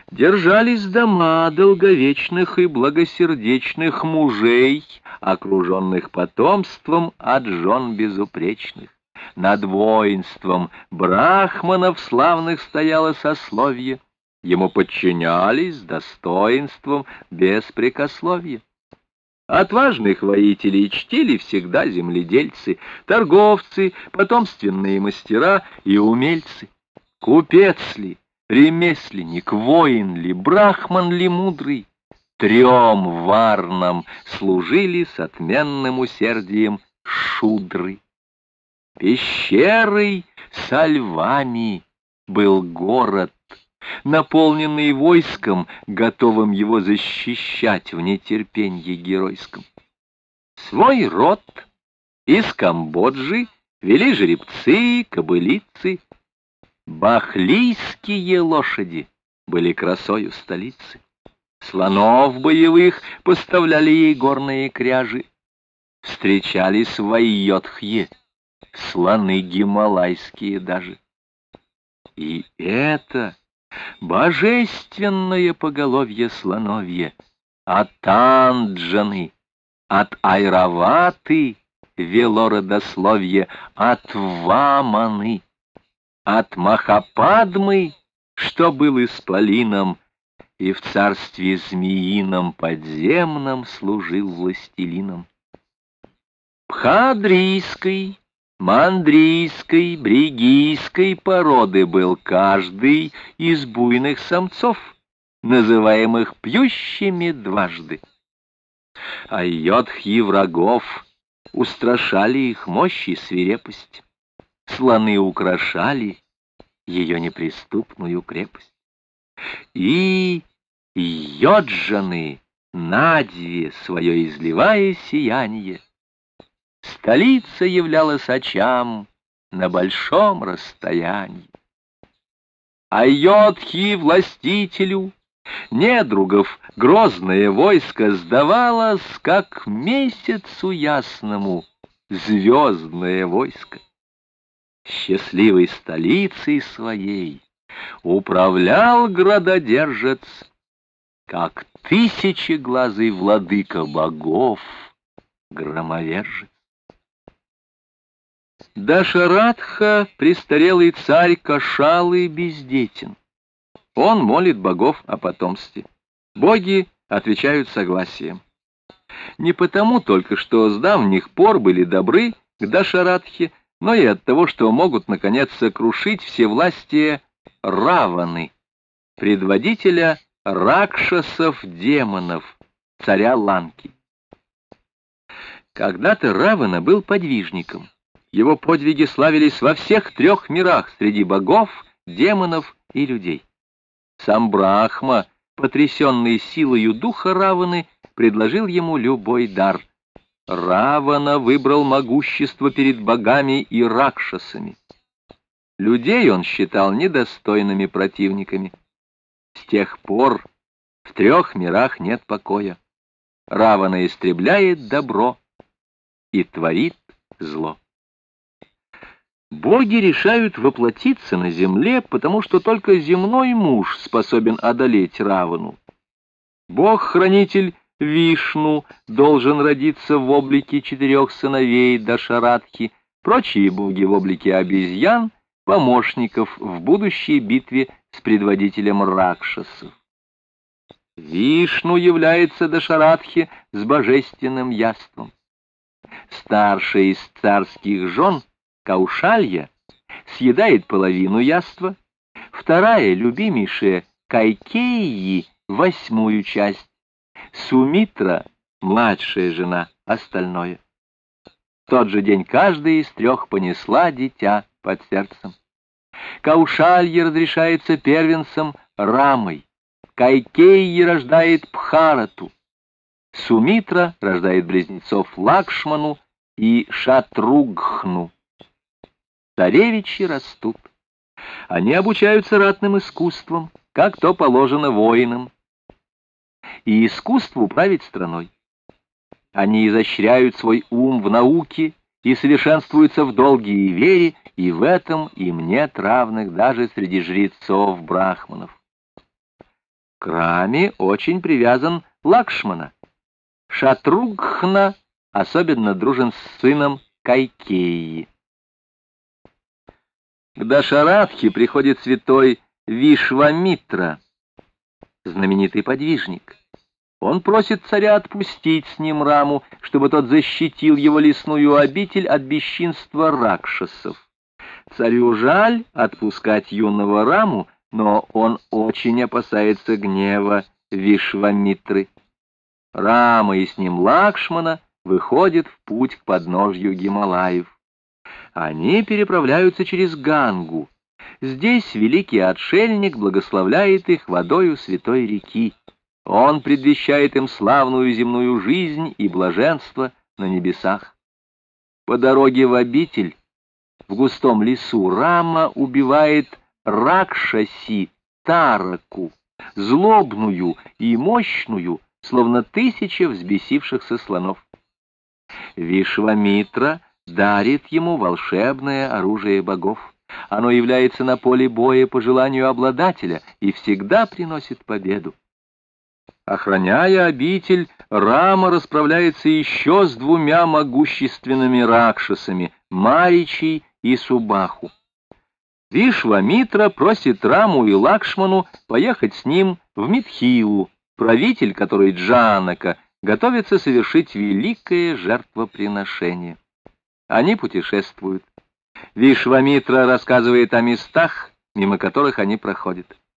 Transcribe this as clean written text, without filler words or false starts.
Держались дома долговечных и благосердечных мужей, окруженных потомством от жен безупречных. Над воинством брахманов славных стояло сословие, ему подчинялись с достоинством беспрекословия. Отважных воителей чтили всегда земледельцы, торговцы, потомственные мастера и умельцы. Купец ли, ремесленник, воин ли, брахман ли мудрый, трем варнам служили с отменным усердием шудры. Пещерой со львами был город, наполненный войском, готовым его защищать в нетерпенье геройском. Свой род из Камбоджи вели жеребцы, кобылицы. Бахлийские лошади были красою столицы. Слонов боевых поставляли ей горные кряжи. Встречались в Айотхе слоны гималайские даже. И это божественное поголовье слоновье от Анджаны, от Айраваты вело родословье, от Ваманы, от Махападмы, что был исполином, и в царстве змеином подземном служил властелином. Пхадрийской, мандрийской, бригийской породы был каждый из буйных самцов, называемых пьющими дважды. А йодхи врагов устрашали их мощь и свирепость. Слоны украшали ее неприступную крепость. И йоджаны, надве свое изливая сияние, столица являлась очам на большом расстоянии. А йодхи властителю недругов грозное войско сдавалось, как месяцу ясному звездное войско. Счастливой столицей своей управлял градодержец, как тысячеглазый владыка богов, громовержец. Дашаратха, престарелый царь Кошалы, бездетен. Он молит богов о потомстве. Боги отвечают согласием. Не потому только, что с давних пор были добры к Дашаратхе, но и от того, что могут, наконец, сокрушить всевластие Раваны, предводителя ракшасов-демонов, царя Ланки. Когда-то Равана был подвижником. Его подвиги славились во всех трех мирах среди богов, демонов и людей. Сам Брахма, потрясенный силою духа Раваны, предложил ему любой дар. Равана выбрал могущество перед богами и ракшасами. Людей он считал недостойными противниками. С тех пор в трех мирах нет покоя. Равана истребляет добро и творит зло. Боги решают воплотиться на земле, потому что только земной муж способен одолеть Равану. Бог-хранитель Вишну должен родиться в облике 4 сыновей Дашаратхи, прочие боги в облике обезьян, помощников в будущей битве с предводителем ракшасов. Вишну является Дашаратхе с божественным яством. Старшая из царских жен, Каушалья, съедает половину яства, вторая, любимейшая, Кайкейи, 8-ю часть, Сумитра, младшая жена, остальное. В тот же день каждая из трех понесла дитя под сердцем. Каушалья разрешается первенцем Рамой, Кайкейи рождает Пхарату, Сумитра рождает близнецов Лакшману и Шатругхну. Царевичи растут. Они обучаются ратным искусствам, как то положено воинам, и искусству править страной. Они изощряют свой ум в науке и совершенствуются в долге и вере, и в этом им нет равных даже среди жрецов-брахманов. К Раме очень привязан Лакшмана. Шатругхна особенно дружен с сыном Кайкеи. К Дашаратхе приходит святой Вишвамитра, знаменитый подвижник. Он просит царя отпустить с ним Раму, чтобы тот защитил его лесную обитель от бесчинства ракшасов. Царю жаль отпускать юного Раму, но он очень опасается гнева Вишвамитры. Рама и с ним Лакшмана выходят в путь к подножью Гималаев. Они переправляются через Гангу. Здесь великий отшельник благословляет их водою святой реки. Он предвещает им славную земную жизнь и блаженство на небесах. По дороге в обитель, в густом лесу, Рама убивает Ракшаси Тараку, злобную и мощную, словно 1000 взбесившихся слонов. Вишвамитра дарит ему волшебное оружие богов. Оно является на поле боя по желанию обладателя и всегда приносит победу. Охраняя обитель, Рама расправляется еще с 2 могущественными ракшасами — Маричей и Субаху. Вишвамитра просит Раму и Лакшману поехать с ним в Митхилу, правитель которой Джанака готовится совершить великое жертвоприношение. Они путешествуют. Вишвамитра рассказывает о местах, мимо которых они проходят.